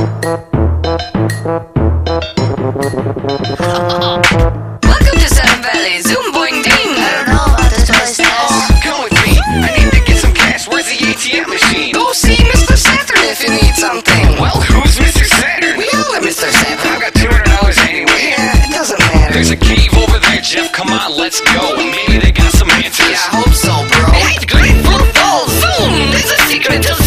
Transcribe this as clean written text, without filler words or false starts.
Welcome to Seven Valley, zoom boing ding. I don't know about this place now. Oh, come with me. I need to get some cash. Where's the ATM machine? Go see Mr. Saturn if you need something. Well, who's Mr. Saturn? We all are Mr. Saturn. I've got $200 anyway. Yeah, it doesn't matter. There's a cave over there, Jeff. Come on, let's go. Maybe they got some answers. Yeah, I hope so, bro. Hey, great fruit falls. Zoom! There's a secret to